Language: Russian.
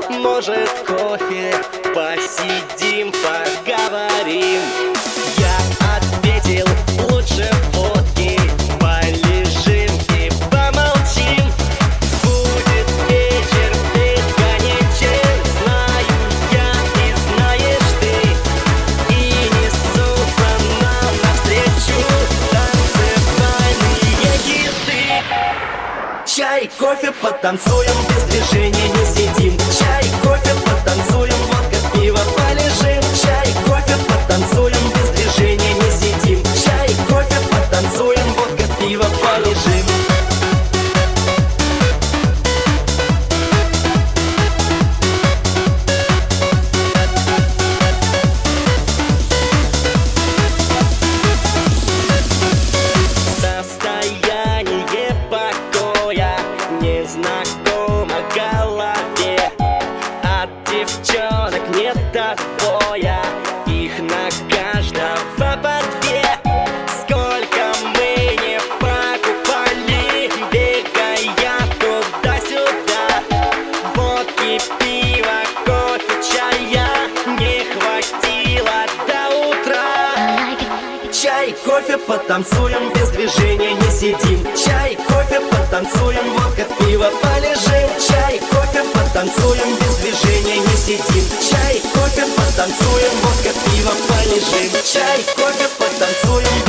может кофе, посидим, поговорим. Я ответил, лучше водки, полежим и помолчим. Будет вечер бесконечен, знаю я и знаешь ты, и несутся нам навстречу танцевальные хиты. Чай, кофе, потанцуем, без движения не сидим. Чай, кофе, потанцуем, водка, пиво, полежим. Чай, кофе, потанцуем, без движения не сидим. Чай, кофе, потанцуем, водка, пиво, полежим. Состояние покоя незнакомо голове. От девчонок нет отбоя, их на каждого по две. Сколько мы не покупали, бегая туда-сюда. Водки, пива, кофе, чая не хватило до утра. Чай, кофе, потанцуем, без движения не сидим. Чай, кофе, потанцуем, водка, пиво, полежим. Чай, кофе, потанцуем, без движения не сидим. Чай, кофе, потанцуем, водка, пиво, полежим. Чай, кофе, потанцуем.